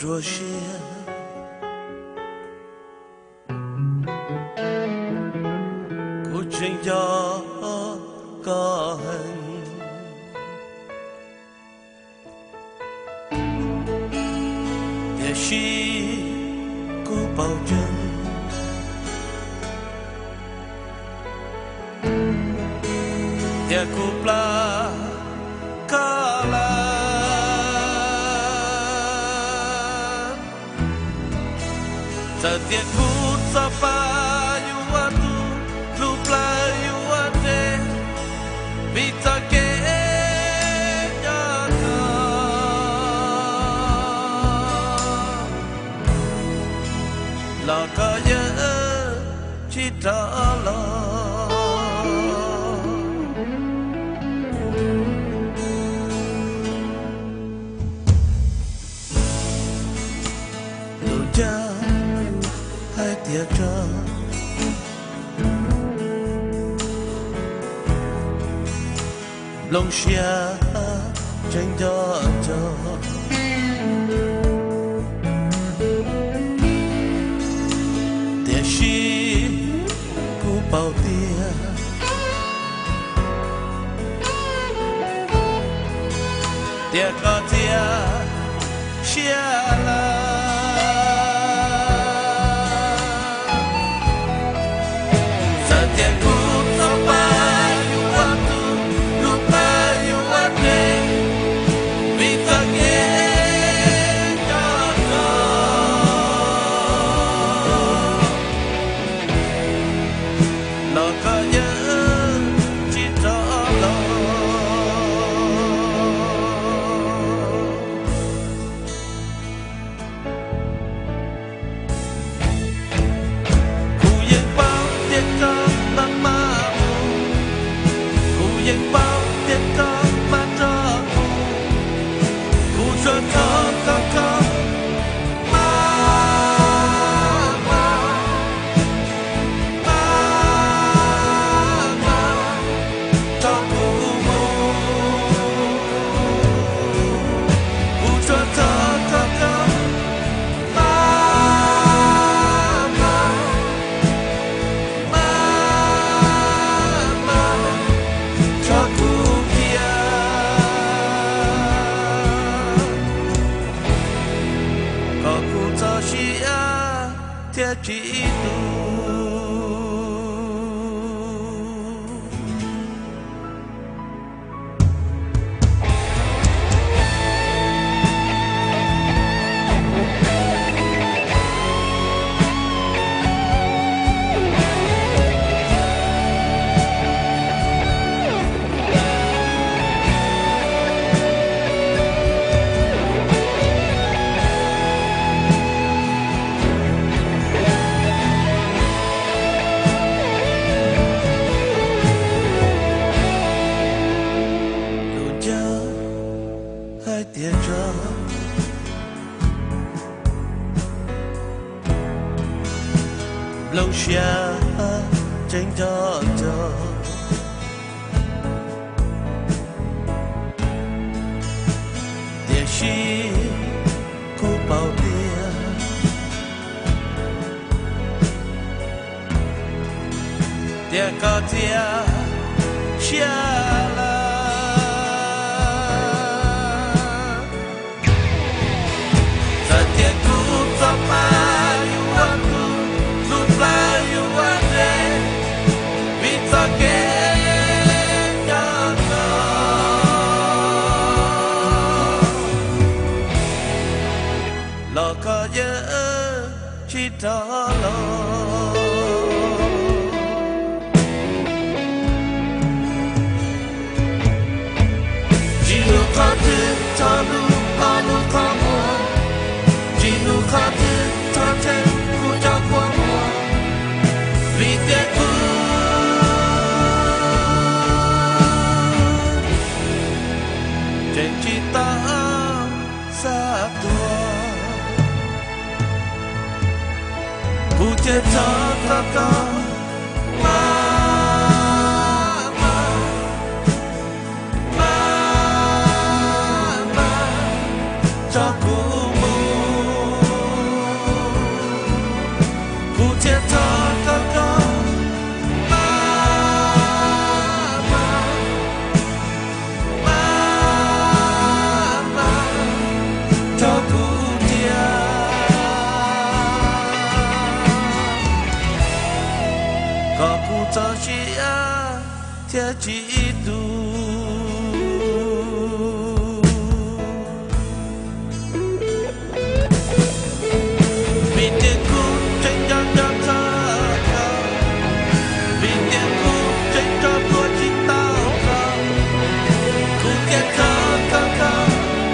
chúa xia cô trình cho có hình để chi cô bao chân để cô pla cả là giờ tiệt cú sa pha yu atu lu pla yu ate vita ke ya la ka ye chi ta la lu cha hai tia cha lòng xia tranh cho tia chi cú bao tia tia có tia xia la chỉ hai tia cha lòng xia tranh cho tia chi cô bao tia tia có tia xia la lo có nhớ chỉ đó lo chỉ lu có thứ cho lu có mua chỉ lu có thứ cho thêm cu cho qua mua vì tiếc cu trên chỉ ta xa tua Puja Jakarta Mama Jakumu theo chỉ tu vì tiền cũ tranh nhau cho thơ vì tiền cũ tranh cho tôi chỉ tao không cũ kia khờ khờ khờ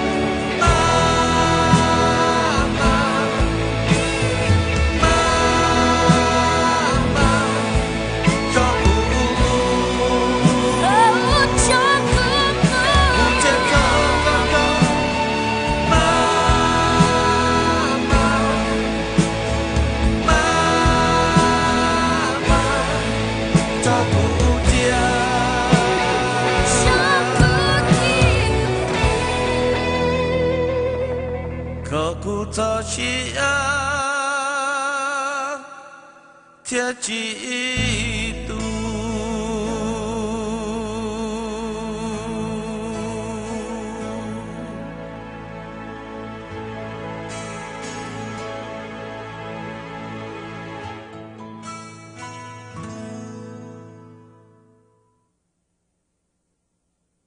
cụ cho chị thiên chỉ